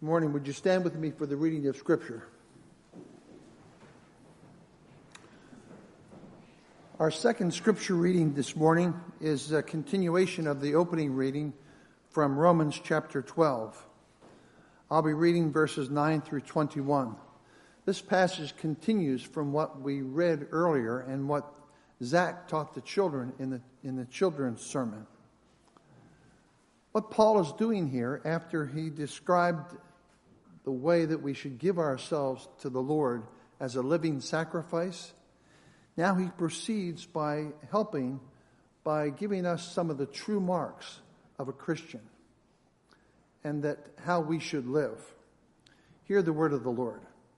Good morning. Would you stand with me for the reading of Scripture? Our second Scripture reading this morning is a continuation of the opening reading from Romans chapter 12. I'll be reading verses 9 through 21. This passage continues from what we read earlier and what Zach taught the children in the children's sermon. What Paul is doing here, after he described the way that we should give ourselves to the Lord as a living sacrifice, now he proceeds by giving us some of the true marks of a Christian and that how we should live. Hear the word of the Lord.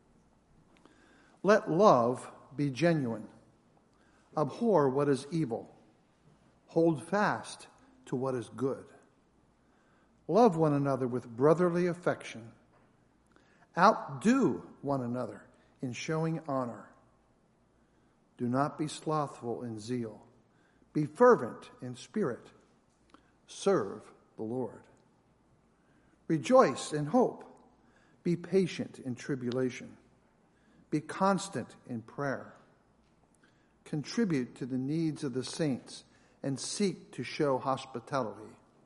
Let love be genuine. Abhor what is evil. Hold fast to what is good. Love one another with brotherly affection. Outdo one another in showing honor. Do not be slothful in zeal. Be fervent in spirit. Serve the Lord. Rejoice in hope. Be patient in tribulation. Be constant in prayer. Contribute to the needs of the saints and seek to show hospitality.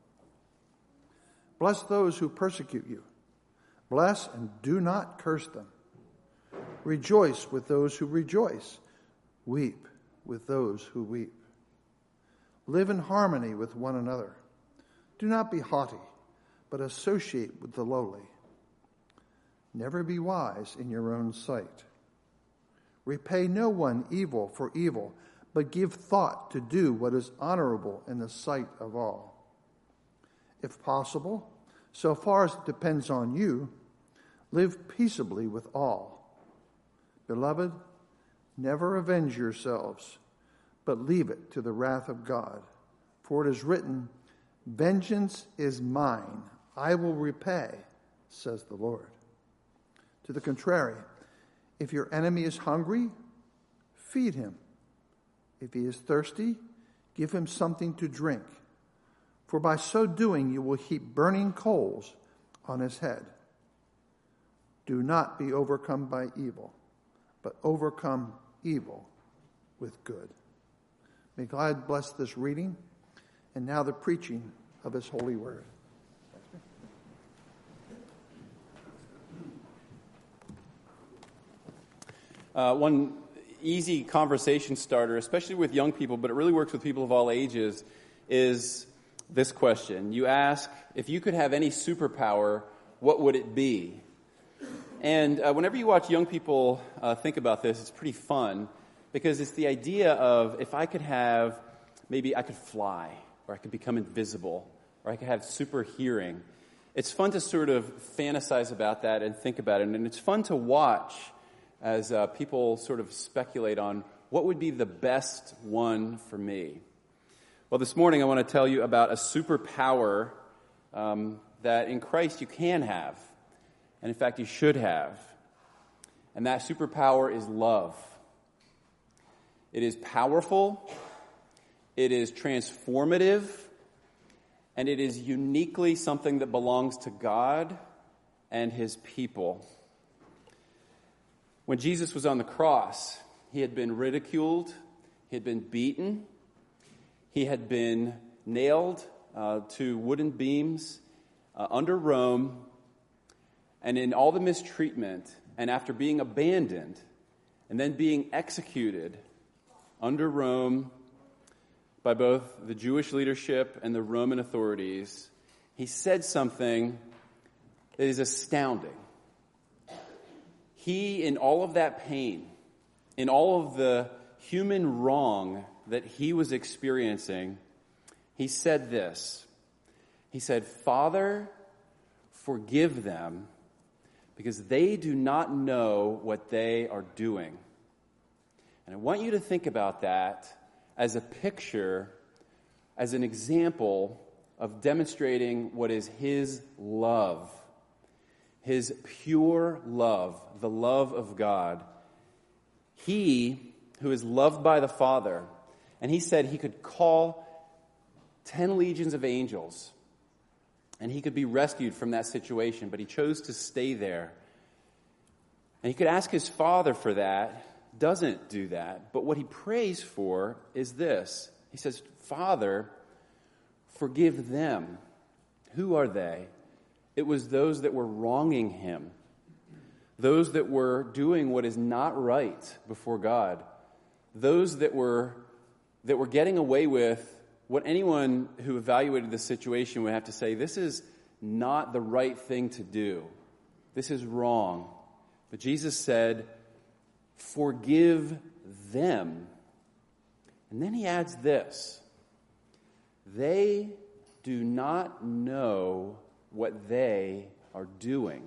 Bless those who persecute you. Bless and do not curse them. Rejoice with those who rejoice. Weep with those who weep. Live in harmony with one another. Do not be haughty, but associate with the lowly. Never be wise in your own sight. Repay no one evil for evil, but give thought to do what is honorable in the sight of all. If possible, so far as it depends on you, live peaceably with all. Beloved, never avenge yourselves, but leave it to the wrath of God. For it is written, vengeance is mine, I will repay, says the Lord. To the contrary, if your enemy is hungry, feed him. If he is thirsty, give him something to drink. For by so doing you will heap burning coals on his head. Do not be overcome by evil, but overcome evil with good. May God bless this reading and now the preaching of his holy word. One easy conversation starter, especially with young people, but it really works with people of all ages, is this question. You ask, if you could have any superpower, what would it be? And whenever you watch young people think about this, it's pretty fun because it's the idea of if I could have, maybe I could fly, or I could become invisible, or I could have super hearing. It's fun to sort of fantasize about that and think about it, and it's fun to watch as people sort of speculate on what would be the best one for me. Well, this morning I want to tell you about a superpower that in Christ you can have. And in fact, you should have. And that superpower is love. It is powerful, it is transformative, and it is uniquely something that belongs to God and his people. When Jesus was on the cross, he had been ridiculed, he had been beaten, he had been nailed to wooden beams under Rome. And in all the mistreatment, and after being abandoned, and then being executed under Rome by both the Jewish leadership and the Roman authorities, he said something that is astounding. He, in all of that pain, in all of the human wrong that he was experiencing, he said this. He said, Father, forgive them, because they do not know what they are doing. And I want you to think about that as a picture, as an example of demonstrating what is his love, his pure love, the love of God. He, who is loved by the Father, and he said he could call 10 legions of angels and he could be rescued from that situation, but he chose to stay there. And he could ask his Father for that, doesn't do that. But what he prays for is this. He says, Father, forgive them. Who are they? It was those that were wronging him, those that were doing what is not right before God, those that were getting away with what anyone who evaluated the situation would have to say, this is not the right thing to do. This is wrong. But Jesus said, forgive them. And then he adds this, they do not know what they are doing.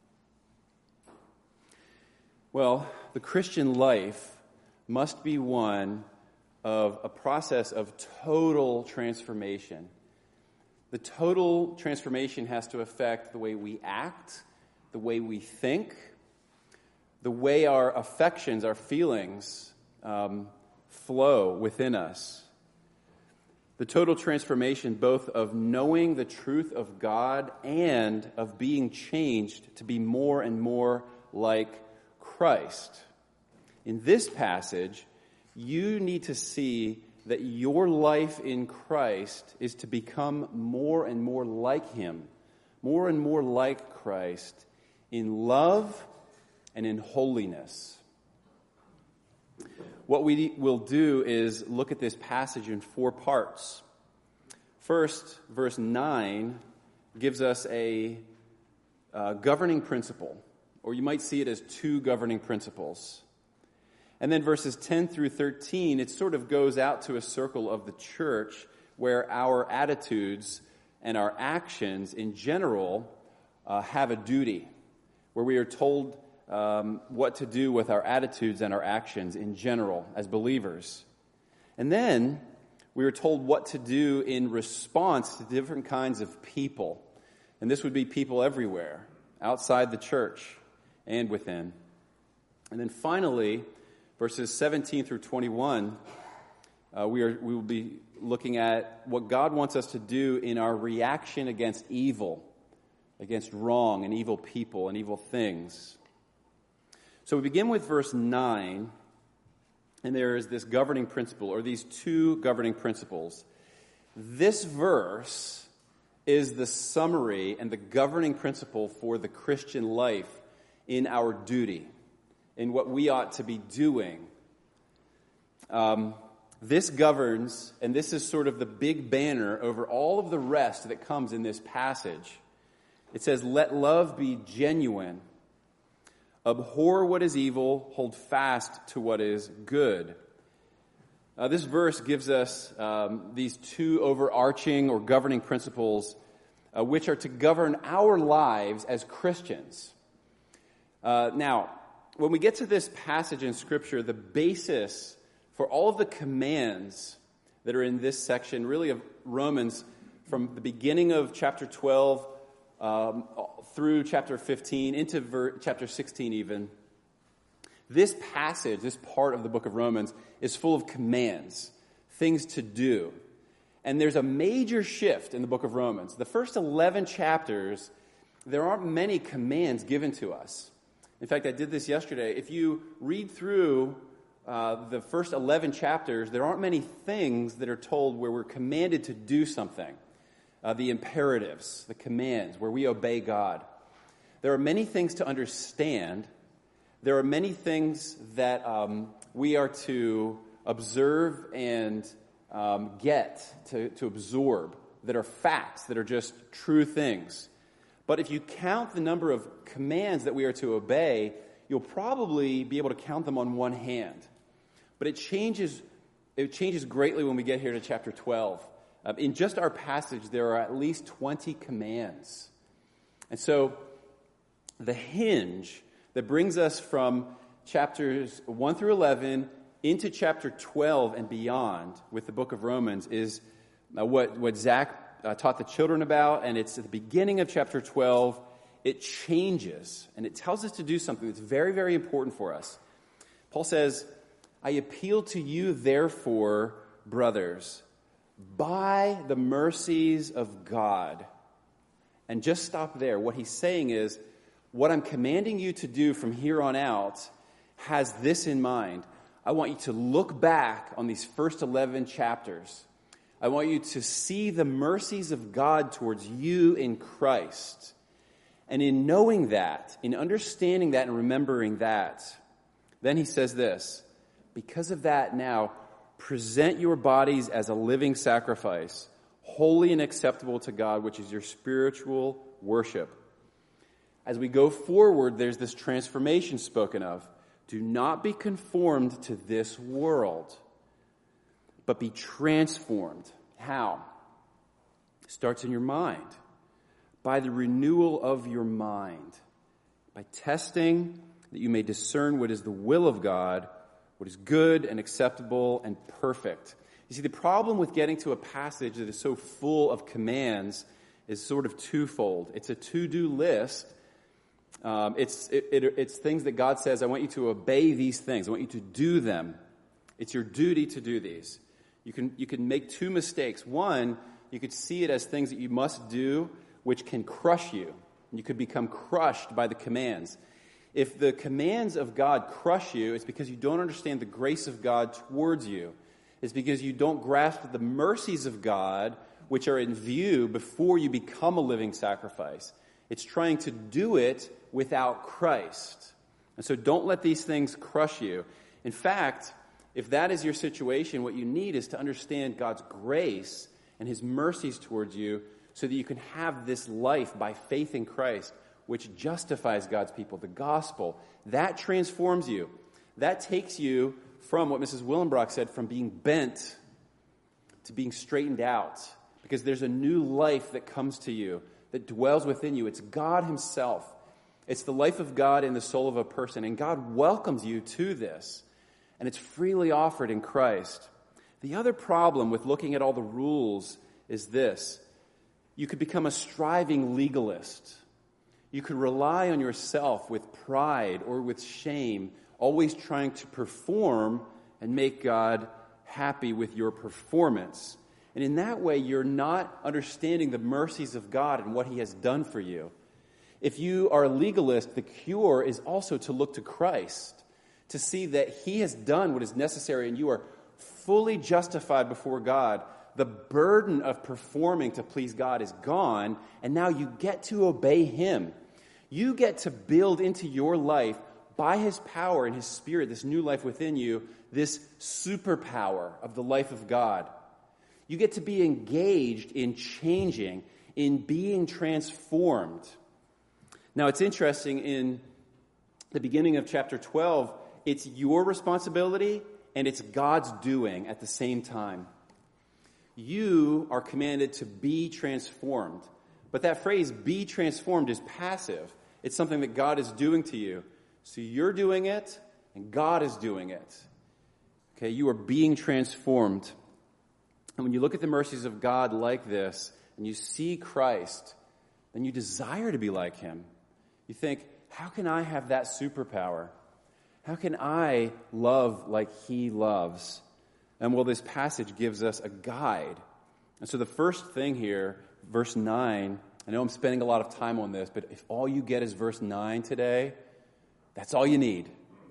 Well, the Christian life must be one of a process of total transformation. The total transformation has to affect the way we act, the way we think, the way our affections, our feelings flow within us. The total transformation both of knowing the truth of God and of being changed to be more and more like Christ. In this passage, you need to see that your life in Christ is to become more and more like Him, more and more like Christ in love and in holiness. What we will do is look at this passage in 4 parts. First, verse 9 gives us a governing principle, or you might see it as 2 governing principles. And then verses 10 through 13, it sort of goes out to a circle of the church where our attitudes and our actions in general have a duty, where we are told what to do with our attitudes and our actions in general as believers. And then we are told what to do in response to different kinds of people. And this would be people everywhere, outside the church and within. And then finally, verses 17 through 21, we will be looking at what God wants us to do in our reaction against evil, against wrong and evil people and evil things. So we begin with verse 9, and there is this governing principle, or these 2 governing principles. This verse is the summary and the governing principle for the Christian life in our duty, in what we ought to be doing. This governs, and this is sort of the big banner over all of the rest that comes in this passage. It says, let love be genuine. Abhor what is evil, hold fast to what is good. This verse gives us these 2 overarching or governing principles which are to govern our lives as Christians. Now, when we get to this passage in Scripture, the basis for all of the commands that are in this section, really of Romans, from the beginning of chapter 12 through chapter 15, into chapter 16 even, this passage, this part of the book of Romans, is full of commands, things to do. And there's a major shift in the book of Romans. The first 11 chapters, there aren't many commands given to us. In fact, I did this yesterday. If you read through the first 11 chapters, there aren't many things that are told where we're commanded to do something. The imperatives, the commands, where we obey God. There are many things to understand. There are many things that we are to observe and get to absorb that are facts, that are just true things. But if you count the number of commands that we are to obey, you'll probably be able to count them on one hand. But it changes greatly when we get here to chapter 12. In just our passage, there are at least 20 commands. And so the hinge that brings us from chapters 1 through 11 into chapter 12 and beyond with the book of Romans is what Zach taught the children about, and it's at the beginning of chapter 12. It changes, and it tells us to do something that's very, very important for us. Paul says, I appeal to you, therefore, brothers, by the mercies of God, and just stop there. What he's saying is, what I'm commanding you to do from here on out has this in mind. I want you to look back on these first 11 chapters. I want you to see the mercies of God towards you in Christ. And in knowing that, in understanding that and remembering that, then he says this, because of that now, present your bodies as a living sacrifice, holy and acceptable to God, which is your spiritual worship. As we go forward, there's this transformation spoken of. Do not be conformed to this world, but be transformed. How? It starts in your mind. By the renewal of your mind. By testing that you may discern what is the will of God, what is good and acceptable and perfect. You see, the problem with getting to a passage that is so full of commands is sort of twofold. It's a to-do list. It's things that God says, I want you to obey these things. I want you to do them. It's your duty to do these. You can make two mistakes. One, you could see it as things that you must do, which can crush you. You could become crushed by the commands. If the commands of God crush you, it's because you don't understand the grace of God towards you. It's because you don't grasp the mercies of God, which are in view before you become a living sacrifice. It's trying to do it without Christ. And so don't let these things crush you. In fact, if that is your situation, what you need is to understand God's grace and his mercies towards you so that you can have this life by faith in Christ, which justifies God's people, the gospel. That transforms you. That takes you from what Mrs. Willenbrock said, from being bent to being straightened out. Because there's a new life that comes to you, that dwells within you. It's God himself. It's the life of God in the soul of a person. And God welcomes you to this. And it's freely offered in Christ. The other problem with looking at all the rules is this. You could become a striving legalist. You could rely on yourself with pride or with shame, always trying to perform and make God happy with your performance. And in that way, you're not understanding the mercies of God and what he has done for you. If you are a legalist, the cure is also to look to Christ, to see that he has done what is necessary and you are fully justified before God. The burden of performing to please God is gone, and now you get to obey him. You get to build into your life, by his power and his spirit, this new life within you, this superpower of the life of God. You get to be engaged in changing, in being transformed. Now, it's interesting, in the beginning of chapter 12, it's your responsibility and it's God's doing at the same time. You are commanded to be transformed. But that phrase, be transformed, is passive. It's something that God is doing to you. So you're doing it, and God is doing it. Okay, you are being transformed. And when you look at the mercies of God like this, and you see Christ, then you desire to be like him. You think, how can I have that superpower? How can I love like he loves? And well, this passage gives us a guide. And so the first thing here, verse 9, I know I'm spending a lot of time on this, but if all you get is verse 9 today, that's all you need.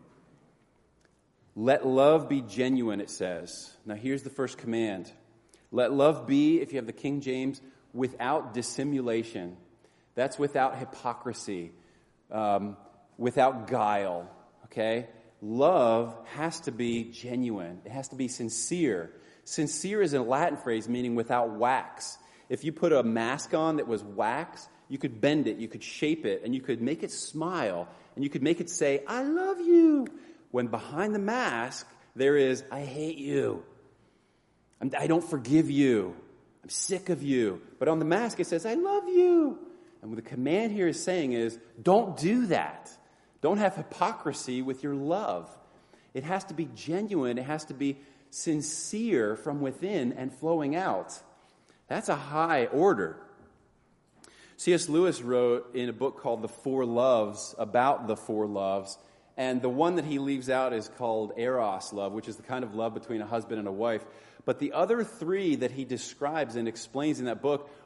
Let love be genuine, it says. Now here's the first command. Let love be, if you have the King James, without dissimulation. That's without hypocrisy, without guile, okay? Love has to be genuine. It has to be sincere. Sincere is a Latin phrase meaning without wax. If you put a mask on that was wax, you could bend it, you could shape it, and you could make it smile, and you could make it say, I love you, when behind the mask there is, I hate you. I don't forgive you. I'm sick of you. But on the mask it says, I love you. And what the command here is saying is, don't do that. Don't have hypocrisy with your love. It has to be genuine. It has to be sincere from within and flowing out. That's a high order. C.S. Lewis wrote in a book called The Four Loves about the four loves, and the one that he leaves out is called eros love, which is the kind of love between a husband and a wife. But the other three that he describes and explains in that book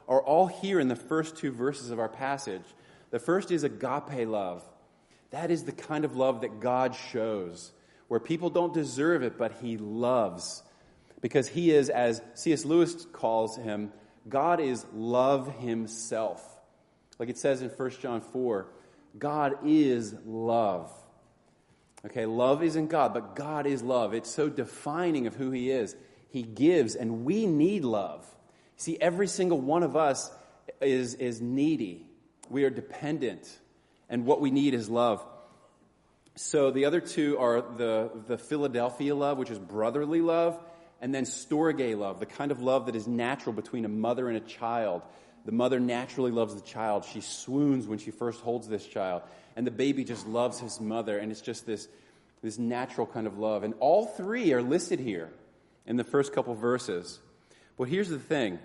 are all here in the first two verses of our passage. The first is agape love. That is the kind of love that God shows, where people don't deserve it, but he loves. Because he is, as C.S. Lewis calls him, God is love himself. Like it says in 1 John 4, God is love. Okay, love isn't God, but God is love. It's so defining of who he is. He gives, and we need love. See, every single one of us is needy. We are dependent, and what we need is love. So the other two are the Philadelphia love, which is brotherly love, and then storge love, the kind of love that is natural between a mother and a child. The mother naturally loves the child. She swoons when she first holds this child. And the baby just loves his mother. And it's just this natural kind of love. And all three are listed here in the first couple verses. But here's the thing.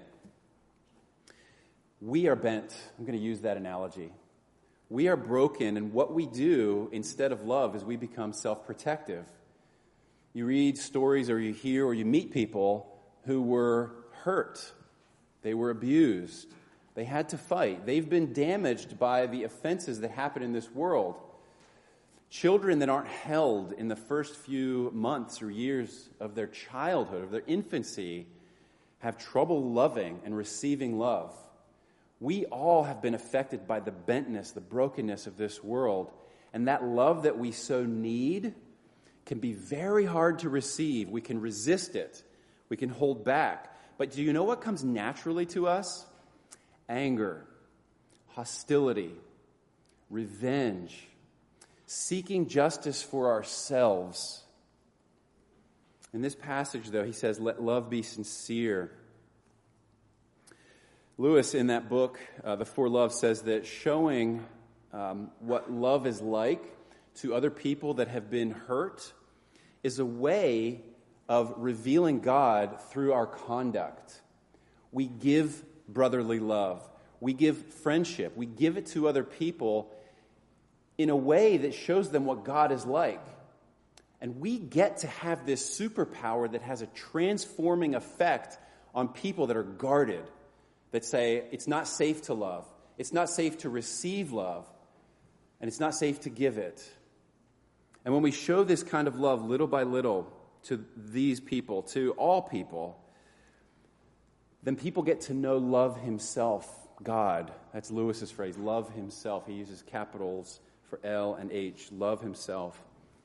We are bent. I'm going to use that analogy. We are broken, and what we do instead of love is we become self-protective. You read stories or you hear or you meet people who were hurt. They were abused. They had to fight. They've been damaged by the offenses that happen in this world. Children that aren't held in the first few months or years of their childhood, of their infancy, have trouble loving and receiving love. We all have been affected by the bentness, the brokenness of this world. And that love that we so need can be very hard to receive. We can resist it. We can hold back. But do you know what comes naturally to us? Anger, hostility, revenge, seeking justice for ourselves. In this passage, though, he says, let love be sincere. Lewis, in that book, The Four Loves, says that showing what love is like to other people that have been hurt is a way of revealing God through our conduct. We give brotherly love. We give friendship. We give it to other people in a way that shows them what God is like. And we get to have this superpower that has a transforming effect on people that are guarded, that say it's not safe to love, it's not safe to receive love, and it's not safe to give it. And when we show this kind of love little by little to these people, to all people, then people get to know love himself, God. That's Lewis's phrase, love himself. He uses capitals for L and H, love himself.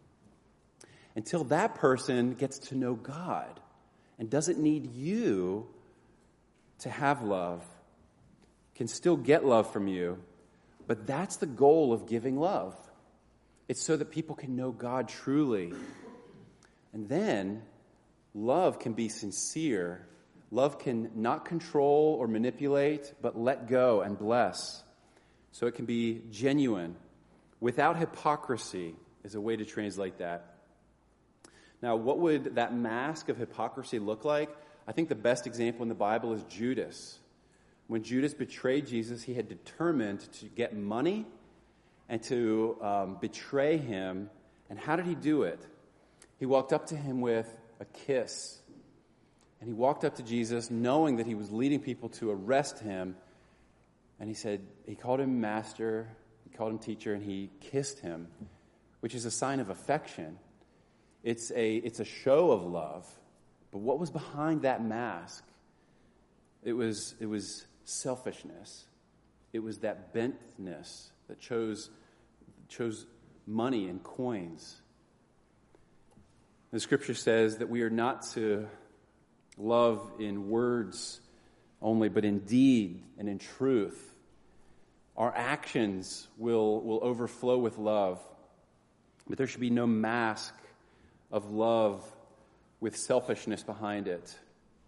Until that person gets to know God and doesn't need you to have love, can still get love from you, but that's the goal of giving love. It's so that people can know God truly. And then love can be sincere. Love can not control or manipulate, but let go and bless. So it can be genuine. Without hypocrisy is a way to translate that. Now, what would that mask of hypocrisy look like? I think the best example in the Bible is Judas. When Judas betrayed Jesus, he had determined to get money and to betray him. And how did he do it? He walked up to him with a kiss. And he walked up to Jesus knowing that he was leading people to arrest him. And he called him master, he called him teacher, and he kissed him, which is a sign of affection. It's a show of love. But what was behind that mask? It was selfishness. It was that bentness that chose money and coins. The scripture says that we are not to love in words only, but in deed and in truth. Our actions will overflow with love, but there should be no mask of love with selfishness behind it.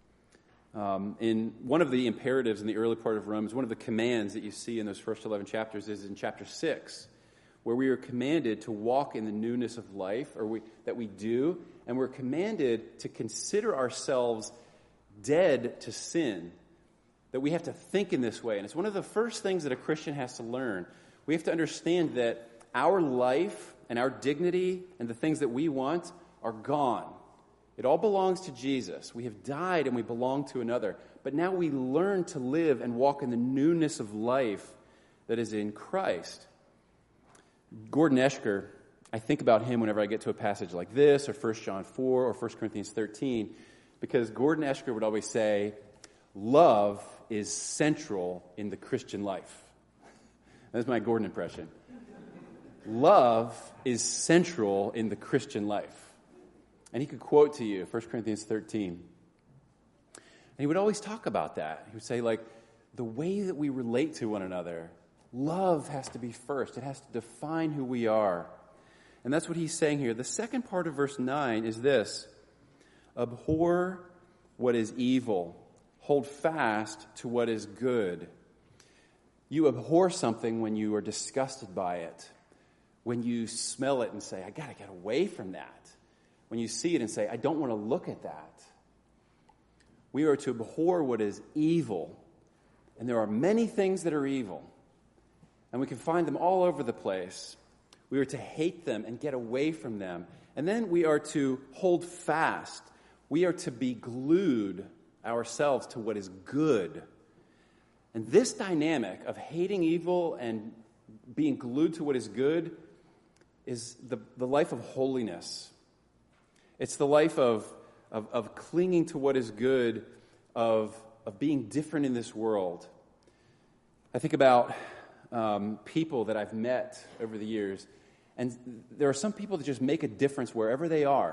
In one of the imperatives in the early part of Romans, one of the commands that you see in those first 11 chapters is in chapter 6, where we are commanded to walk in the newness of life, that we do, and we're commanded to consider ourselves dead to sin, that we have to think in this way. And it's one of the first things that a Christian has to learn. We have to understand that our life and our dignity and the things that we want are gone. It all belongs to Jesus. We have died and we belong to another. but now we learn to live and walk in the newness of life that is in Christ. Gordon Eschker, I think about him whenever I get to a passage like this, or 1 John 4, or 1 Corinthians 13, because Gordon Eschker would always say, love is central in the Christian life. That's my Gordon impression. Love is central in the Christian life. And he could quote to you 1 Corinthians 13. And he would always talk about that. He would say, like, the way that we relate to one another, love has to be first. It has to define who we are. And that's what he's saying here. The second part of verse 9 is this: abhor what is evil. Hold fast to what is good. You abhor something when you are disgusted by it. When you smell it and say, I got to get away from that. When you see it and say, I don't want to look at that. We are to abhor what is evil. And there are many things that are evil. And we can find them all over the place. We are to hate them and get away from them. And then we are to hold fast. We are to be glued ourselves to what is good. And this dynamic of hating evil and being glued to what is good is the life of holiness. It's the life of clinging to what is good, of being different in this world. I think about people that I've met over the years, and there are some people that just make a difference wherever they are.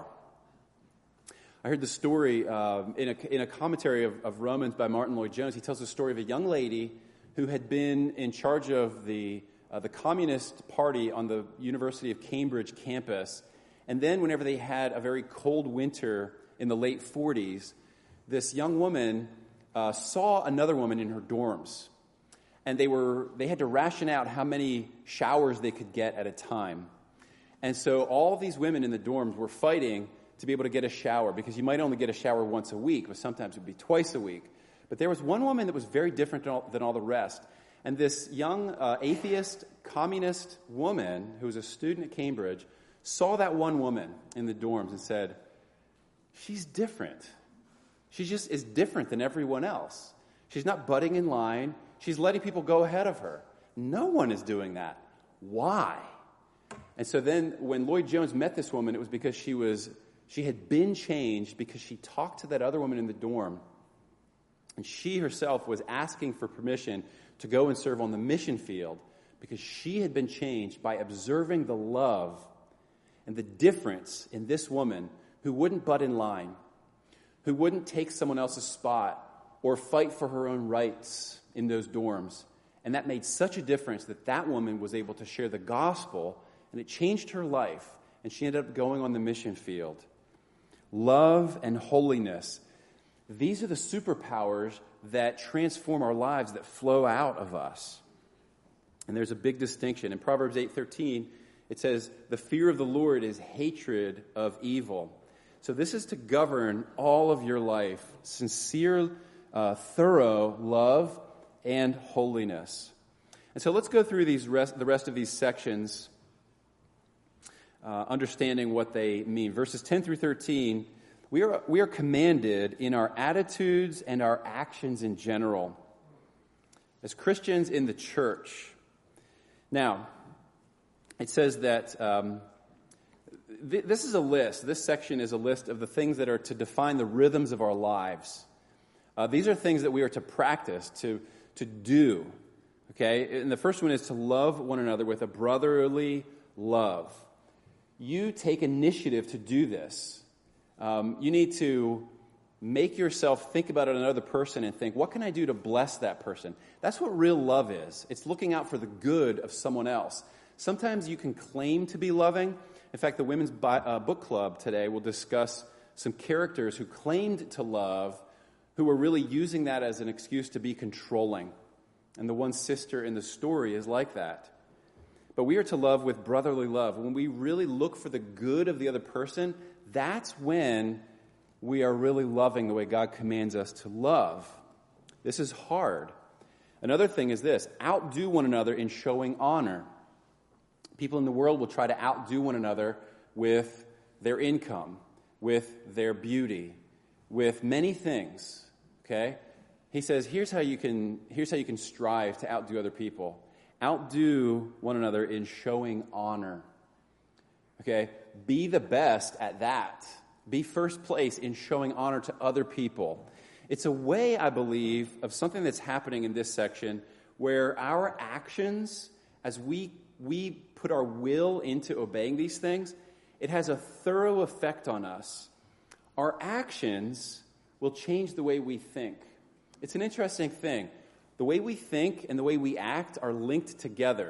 I heard the story in a commentary of Romans by Martin Lloyd-Jones. He tells the story of a young lady who had been in charge of the Communist Party on the University of Cambridge campus. And then whenever they had a very cold winter in the late 40s, this young woman saw another woman in her dorms. And they had to ration out how many showers they could get at a time. And so all these women in the dorms were fighting to be able to get a shower, because you might only get a shower once a week, but sometimes it would be twice a week. But there was one woman that was very different than all the rest. And this young atheist, communist woman who was a student at Cambridge saw that one woman in the dorms and said, she's different. She just is different than everyone else. She's not butting in line. She's letting people go ahead of her. No one is doing that. Why? And so then when Lloyd-Jones met this woman, it was because she had been changed because she talked to that other woman in the dorm. And she herself was asking for permission to go and serve on the mission field because she had been changed by observing the love and the difference in this woman who wouldn't butt in line, who wouldn't take someone else's spot or fight for her own rights in those dorms. And that made such a difference that woman was able to share the gospel, and it changed her life, and she ended up going on the mission field. Love and holiness. These are the superpowers that transform our lives, that flow out of us. And there's a big distinction. In Proverbs 8:13, it says, the fear of the Lord is hatred of evil. So this is to govern all of your life. Sincere, thorough love and holiness. And so let's go through the rest of these sections, understanding what they mean. Verses 10 through 13, we are commanded in our attitudes and our actions in general as Christians in the church. Now, it says that this is a list. This section is a list of the things that are to define the rhythms of our lives. These are things that we are to practice, to do. Okay? And the first one is to love one another with a brotherly love. You take initiative to do this. You need to make yourself think about another person and think, what can I do to bless that person? That's what real love is. It's looking out for the good of someone else. Sometimes you can claim to be loving. In fact, the Women's Book Club today will discuss some characters who claimed to love, who were really using that as an excuse to be controlling. And the one sister in the story is like that. But we are to love with brotherly love. When we really look for the good of the other person, that's when we are really loving the way God commands us to love. This is hard. Another thing is this: outdo one another in showing honor. People in the world will try to outdo one another with their income, with their beauty, with many things, okay? he says, here's how you can strive to outdo other people. Outdo one another in showing honor. Okay? Be the best at that. Be first place in showing honor to other people. It's a way, I believe, of something that's happening in this section where our actions, as we put our will into obeying these things, it has a thorough effect on us. Our actions will change the way we think. It's an interesting thing. The way we think and the way we act are linked together.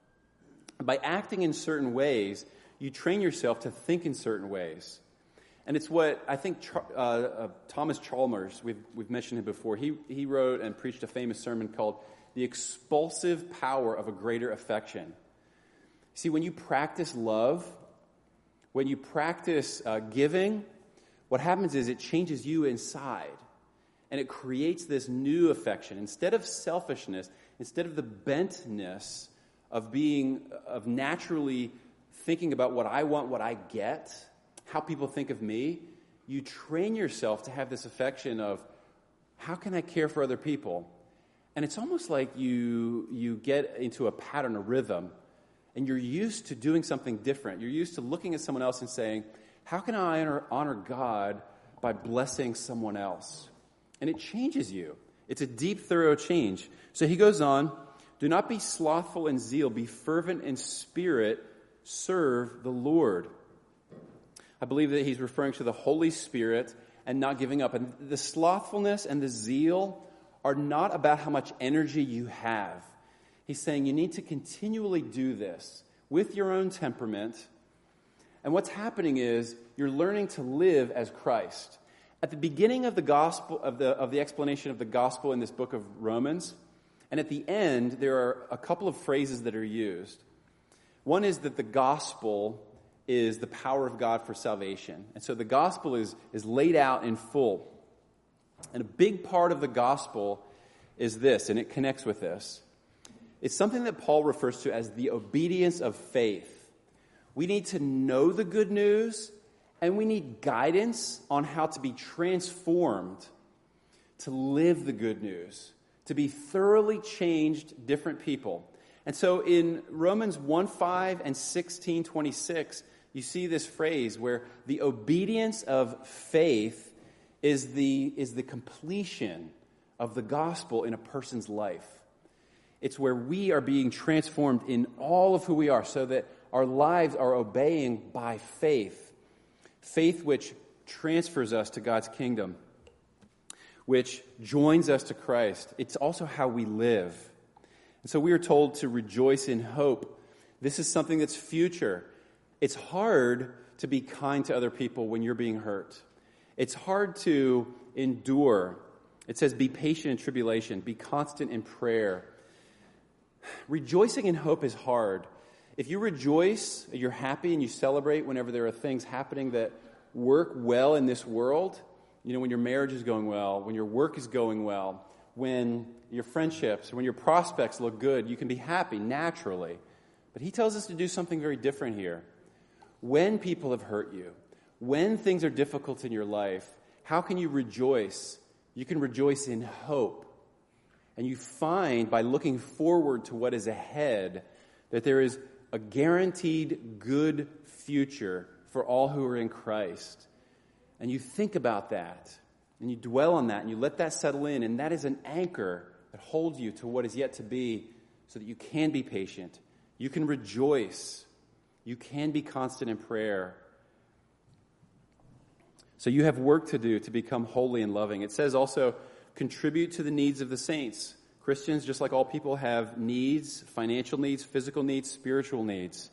By acting in certain ways, you train yourself to think in certain ways. And it's what I think Thomas Chalmers, we've mentioned him before, he wrote and preached a famous sermon called The Expulsive Power of a Greater Affection. See, when you practice love, when you practice giving, what happens is it changes you inside. And it creates this new affection. Instead of selfishness, instead of the bentness of naturally thinking about what I want, what I get, how people think of me, you train yourself to have this affection of, how can I care for other people? And it's almost like you get into a pattern, a rhythm, and you're used to doing something different. You're used to looking at someone else and saying, how can I honor God by blessing someone else? And it changes you. It's a deep, thorough change. So he goes on, do not be slothful in zeal, be fervent in spirit, serve the Lord. I believe that he's referring to the Holy Spirit and not giving up. And the slothfulness and the zeal are not about how much energy you have. He's saying you need to continually do this with your own temperament. And what's happening is you're learning to live as Christ. At the beginning of the gospel, of the explanation of the gospel in this book of Romans, and at the end, there are a couple of phrases that are used. One is that the gospel is the power of God for salvation. And so the gospel is laid out in full. And a big part of the gospel is this, and it connects with this. It's something that Paul refers to as the obedience of faith. We need to know the good news, and we need guidance on how to be transformed to live the good news, to be thoroughly changed, different people. And so in Romans 1:5 and 16:26, you see this phrase where the obedience of faith is the completion of the gospel in a person's life. It's where we are being transformed in all of who we are so that our lives are obeying by faith. Faith which transfers us to God's kingdom, which joins us to Christ. It's also how we live. And so we are told to rejoice in hope. This is something that's future. It's hard to be kind to other people when you're being hurt. It's hard to endure. It says, be patient in tribulation, be constant in prayer. Rejoicing in hope is hard. If you rejoice, you're happy, and you celebrate whenever there are things happening that work well in this world, when your marriage is going well, when your work is going well, when your friendships, when your prospects look good, you can be happy naturally. But he tells us to do something very different here. When people have hurt you, when things are difficult in your life, how can you rejoice? You can rejoice in hope. And you find, by looking forward to what is ahead, that there is a guaranteed good future for all who are in Christ. And you think about that, and you dwell on that, and you let that settle in, and that is an anchor that holds you to what is yet to be so that you can be patient. You can rejoice. You can be constant in prayer. So you have work to do to become holy and loving. It says also, contribute to the needs of the saints. Christians, just like all people, have needs, financial needs, physical needs, spiritual needs.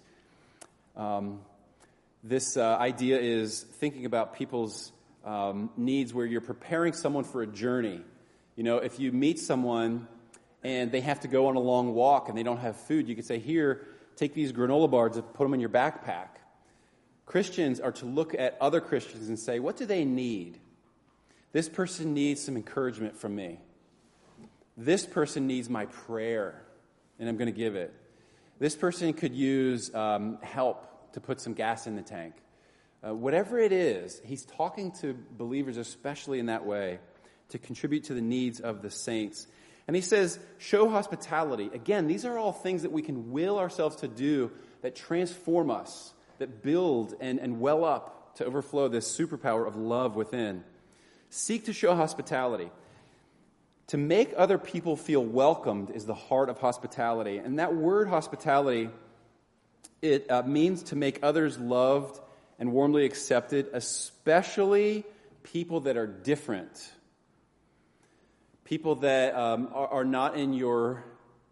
This idea is thinking about people's needs where you're preparing someone for a journey. If you meet someone and they have to go on a long walk and they don't have food, you could say, here, take these granola bars and put them in your backpack. Christians are to look at other Christians and say, what do they need? This person needs some encouragement from me. This person needs my prayer, and I'm going to give it. This person could use help to put some gas in the tank. Whatever it is, he's talking to believers, especially in that way, to contribute to the needs of the saints. And he says, show hospitality. Again, these are all things that we can will ourselves to do that transform us, that build and well up to overflow this superpower of love within. Seek to show hospitality. To make other people feel welcomed is the heart of hospitality. And that word hospitality, it means to make others loved and warmly accepted, especially people that are different. People that are not in your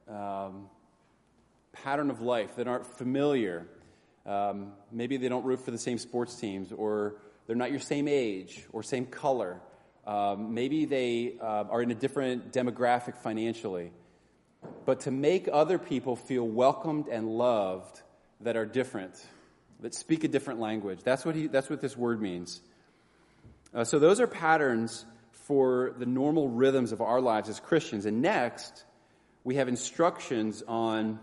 pattern of life, that aren't familiar. Maybe they don't root for the same sports teams, or they're not your same age or same color. Maybe they are in a different demographic financially. But to make other people feel welcomed and loved that are different, that speak a different language, that's what this word means. So those are patterns for the normal rhythms of our lives as Christians. And next, we have instructions on,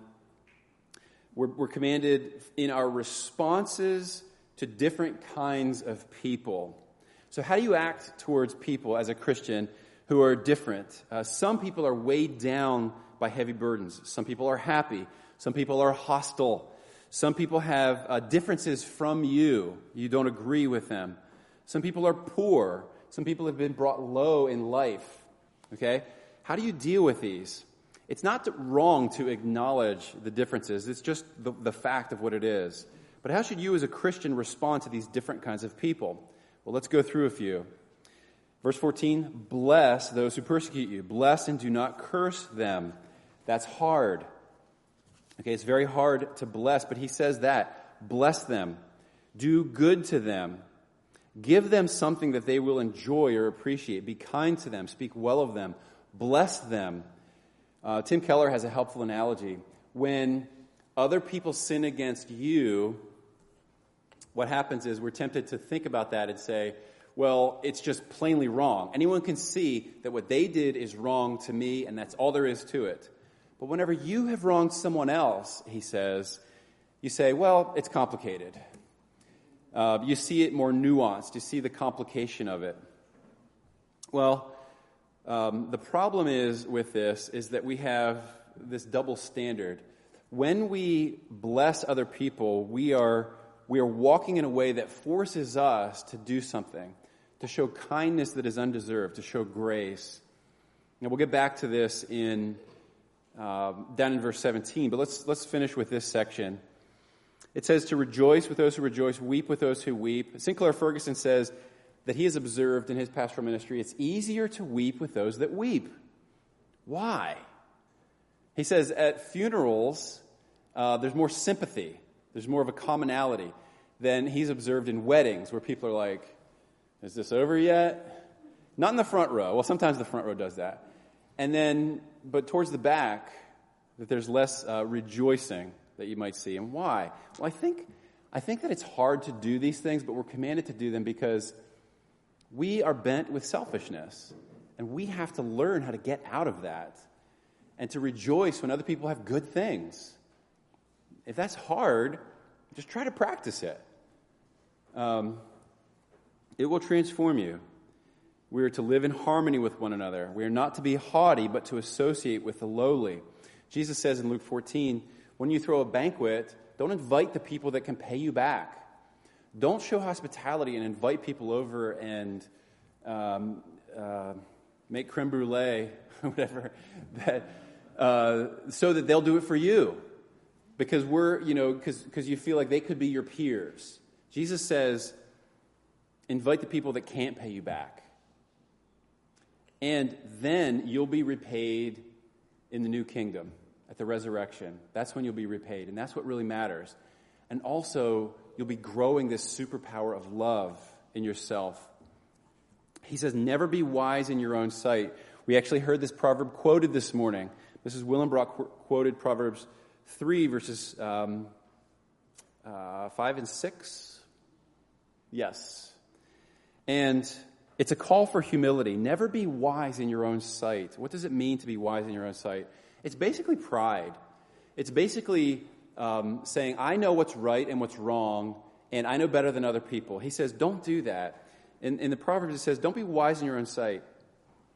we're commanded in our responses to different kinds of people. So how do you act towards people as a Christian who are different? Some people are weighed down by heavy burdens. Some people are happy. Some people are hostile. Some people have differences from you. You don't agree with them. Some people are poor. Some people have been brought low in life. Okay? How do you deal with these? It's not wrong to acknowledge the differences. It's just the fact of what it is. But how should you as a Christian respond to these different kinds of people? Well, let's go through a few. Verse 14, bless those who persecute you. Bless and do not curse them. That's hard. Okay, it's very hard to bless, but he says that. Bless them. Do good to them. Give them something that they will enjoy or appreciate. Be kind to them. Speak well of them. Bless them. Tim Keller has a helpful analogy. When other people sin against you, what happens is we're tempted to think about that and say, well, it's just plainly wrong. Anyone can see that what they did is wrong to me, and that's all there is to it. But whenever you have wronged someone else, he says, you say, well, it's complicated. You see it more nuanced. You see the complication of it. Well, the problem is with this is that we have this double standard. When we bless other people, we are walking in a way that forces us to do something, to show kindness that is undeserved, to show grace. Now we'll get back to this in down in verse 17, but let's finish with this section. It says to rejoice with those who rejoice, weep with those who weep. Sinclair Ferguson says that he has observed in his pastoral ministry, it's easier to weep with those that weep. Why? He says at funerals, there's more sympathy. There's more of a commonality than he's observed in weddings where people are like, is this over yet? Not in the front row. Well, sometimes the front row does that. And then, but towards the back, that there's less rejoicing that you might see. And why? Well, I think that it's hard to do these things, but we're commanded to do them because we are bent with selfishness. And we have to learn how to get out of that and to rejoice when other people have good things. If that's hard, just try to practice it. It will transform you. We are to live in harmony with one another. We are not to be haughty, but to associate with the lowly. Jesus says in Luke 14, when you throw a banquet, don't invite the people that can pay you back. Don't show hospitality and invite people over and make creme brulee, whatever, so that they'll do it for you. Because because you feel like they could be your peers. Jesus says, invite the people that can't pay you back. And then you'll be repaid in the new kingdom, at the resurrection. That's when you'll be repaid. And that's what really matters. And also, you'll be growing this superpower of love in yourself. He says, never be wise in your own sight. We actually heard this proverb quoted this morning. Mrs. Willenbrock quoted Proverbs 3, verses 5 and 6. Yes. And it's a call for humility. Never be wise in your own sight. What does it mean to be wise in your own sight? It's basically pride. It's basically saying, I know what's right and what's wrong, and I know better than other people. He says, don't do that. In the Proverbs, it says, don't be wise in your own sight.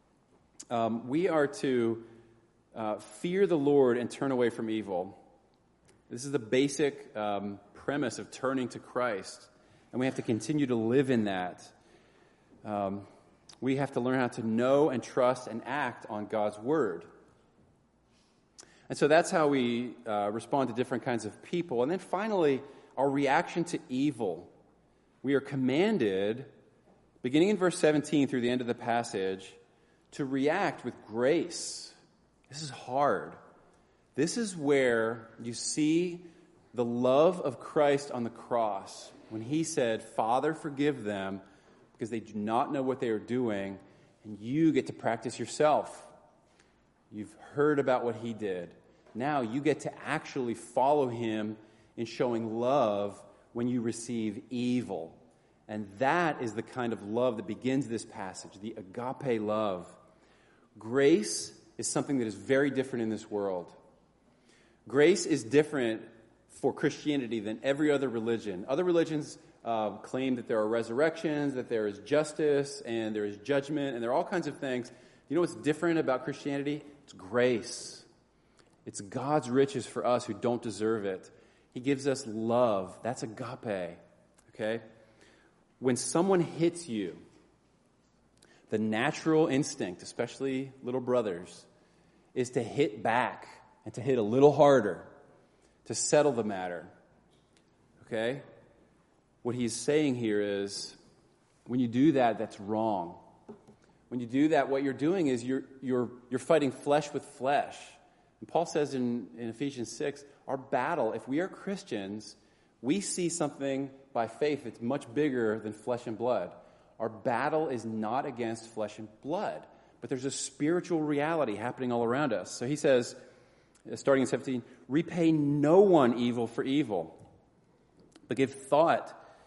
we are to fear the Lord and turn away from evil. This is the basic premise of turning to Christ, and we have to continue to live in that. We have to learn how to know and trust and act on God's word. And so that's how we respond to different kinds of people. And then finally, our reaction to evil. We are commanded, beginning in verse 17 through the end of the passage, to react with grace. This is hard. This is where you see the love of Christ on the cross when he said, Father, forgive them because they do not know what they are doing, and you get to practice yourself. You've heard about what he did. Now you get to actually follow him in showing love when you receive evil. And that is the kind of love that begins this passage, the agape love. Grace is something that is very different in this world. Grace is different for Christianity than every other religion. Other religions claim that there are resurrections, that there is justice, and there is judgment, and there are all kinds of things. You know what's different about Christianity? It's grace. It's God's riches for us who don't deserve it. He gives us love. That's agape. Okay? When someone hits you, the natural instinct, especially little brothers, is to hit back and to hit a little harder to settle the matter. Okay? What he's saying here is, when you do that, that's wrong. When you do that, what you're doing is you're fighting flesh with flesh. And Paul says in Ephesians 6, our battle, if we are Christians, we see something by faith that's much bigger than flesh and blood. Our battle is not against flesh and blood, but there's a spiritual reality happening all around us. So he says, starting in 17, repay no one evil for evil, but give thought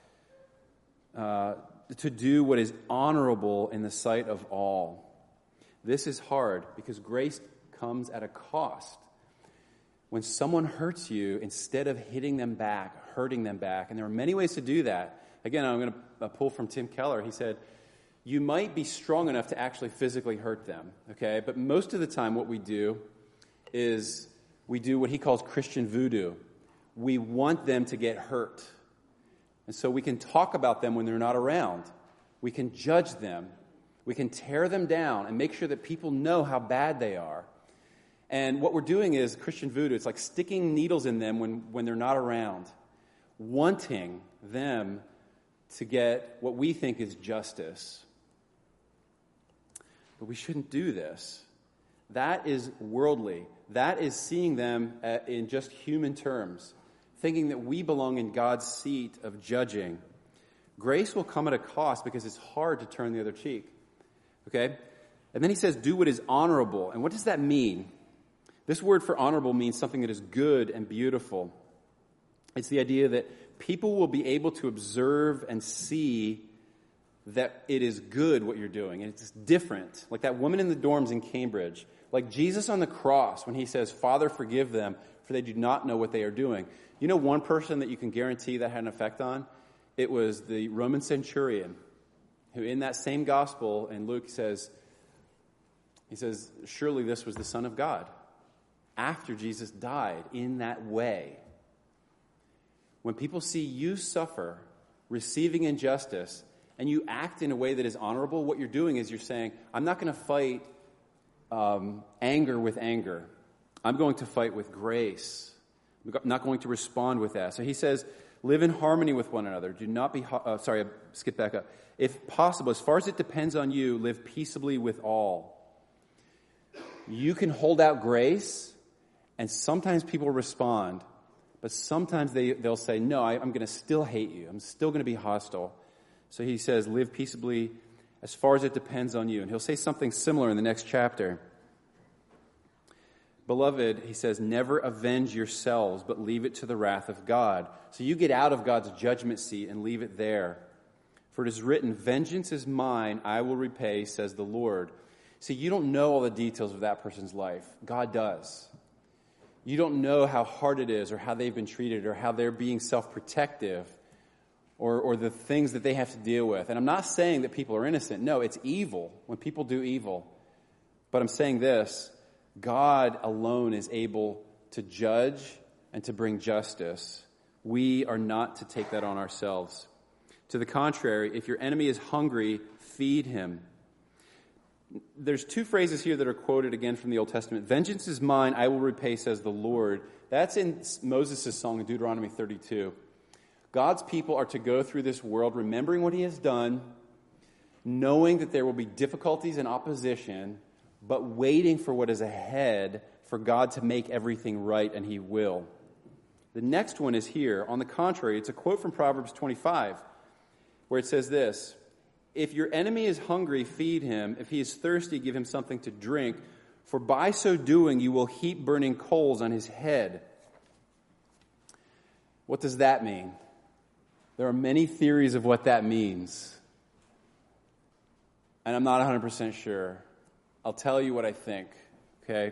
to do what is honorable in the sight of all. This is hard because grace comes at a cost. When someone hurts you, instead of hitting them back, hurting them back, and there are many ways to do that. Again, I'm going to pull from Tim Keller. He said, you might be strong enough to actually physically hurt them, okay? But most of the time what we do is we do what he calls Christian voodoo. We want them to get hurt. And so we can talk about them when they're not around. We can judge them. We can tear them down and make sure that people know how bad they are. And what we're doing is Christian voodoo. It's like sticking needles in them when they're not around, wanting them to get what we think is justice. But we shouldn't do this. That is worldly. That is seeing them in just human terms, thinking that we belong in God's seat of judging. Grace will come at a cost because it's hard to turn the other cheek. Okay? And then he says, do what is honorable. And what does that mean? This word for honorable means something that is good and beautiful. It's the idea that people will be able to observe and see that it is good what you're doing, and it's different. Like that woman in the dorms in Cambridge, like Jesus on the cross when he says, Father, forgive them, for they do not know what they are doing. You know one person that you can guarantee that had an effect on? It was the Roman centurion, who in that same gospel in Luke says, surely this was the Son of God. After Jesus died in that way. When people see you suffer, receiving injustice, and you act in a way that is honorable, what you're doing is you're saying, I'm not going to fight anger with anger. I'm going to fight with grace. I'm not going to respond with that. So he says, live in harmony with one another. Do not be, sorry, I skipped back up. If possible, as far as it depends on you, live peaceably with all. You can hold out grace, and sometimes people respond, but sometimes they'll say, no, I'm going to still hate you. I'm still going to be hostile. So he says, live peaceably as far as it depends on you. And he'll say something similar in the next chapter. Beloved, he says, never avenge yourselves, but leave it to the wrath of God. So you get out of God's judgment seat and leave it there. For it is written, vengeance is mine, I will repay, says the Lord. See, you don't know all the details of that person's life. God does. You don't know how hard it is or how they've been treated or how they're being self-protective or the things that they have to deal with. And I'm not saying that people are innocent. No, it's evil when people do evil. But I'm saying this, God alone is able to judge and to bring justice. We are not to take that on ourselves. To the contrary, if your enemy is hungry, feed him. There's two phrases here that are quoted again from the Old Testament. Vengeance is mine, I will repay, says the Lord. That's in Moses' song in Deuteronomy 32. God's people are to go through this world remembering what he has done, knowing that there will be difficulties and opposition, but waiting for what is ahead for God to make everything right, and he will. The next one is here. On the contrary, it's a quote from Proverbs 25, where it says this, if your enemy is hungry, feed him. If he is thirsty, give him something to drink. For by so doing, you will heap burning coals on his head. What does that mean? There are many theories of what that means. And I'm not 100% sure. I'll tell you what I think, okay?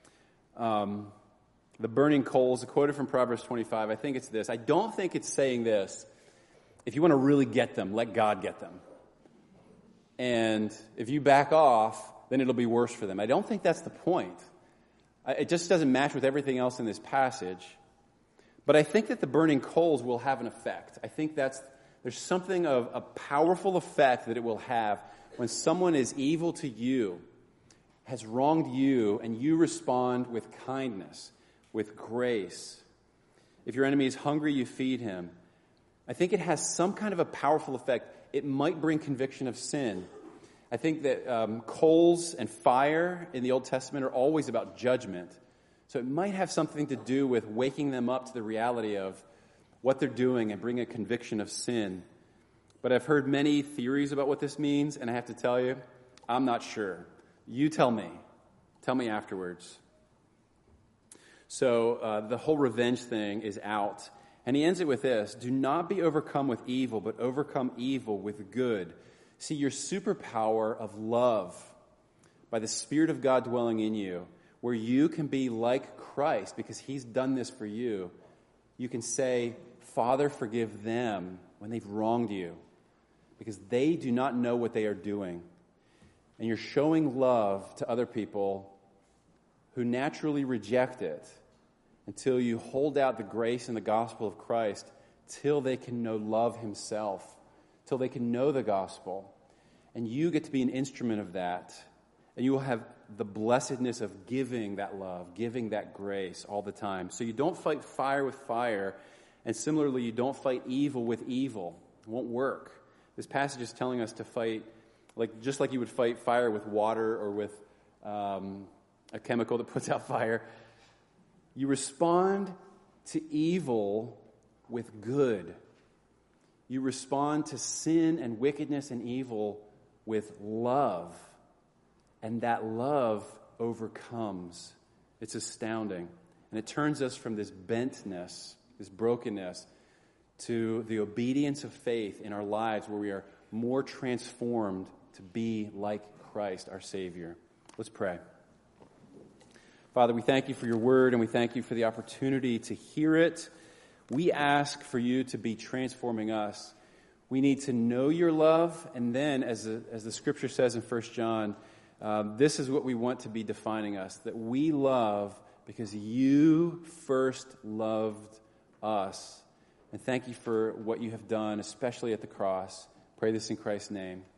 The burning coals, quoted from Proverbs 25, I think it's this. I don't think it's saying this. If you want to really get them, let God get them. And if you back off, then it'll be worse for them. I don't think that's the point. It just doesn't match with everything else in this passage. But I think that the burning coals will have an effect. I think there's something of a powerful effect that it will have when someone is evil to you, has wronged you, and you respond with kindness, with grace. If your enemy is hungry, you feed him. I think it has some kind of a powerful effect. It might bring conviction of sin. I think that coals and fire in the Old Testament are always about judgment. So it might have something to do with waking them up to the reality of what they're doing and bring a conviction of sin. But I've heard many theories about what this means, and I have to tell you, I'm not sure. You tell me. Tell me afterwards. So the whole revenge thing is out. And he ends it with this, do not be overcome with evil, but overcome evil with good. See, your superpower of love by the Spirit of God dwelling in you, where you can be like Christ because he's done this for you. You can say, Father, forgive them when they've wronged you because they do not know what they are doing. And you're showing love to other people who naturally reject it until you hold out the grace and the gospel of Christ till they can know love himself, till they can know the gospel. And you get to be an instrument of that. And you will have the blessedness of giving that love, giving that grace all the time. So you don't fight fire with fire, and similarly, you don't fight evil with evil. It won't work. This passage is telling us to fight just like you would fight fire with water or with a chemical that puts out fire. You respond to evil with good. You respond to sin and wickedness and evil with love. And that love overcomes. It's astounding. And it turns us from this bentness, this brokenness, to the obedience of faith in our lives where we are more transformed to be like Christ, our Savior. Let's pray. Father, we thank you for your word, and we thank you for the opportunity to hear it. We ask for you to be transforming us. We need to know your love, and then, as the scripture says in 1 John, this is what we want to be defining us, that we love because you first loved us. And thank you for what you have done, especially at the cross. Pray this in Christ's name.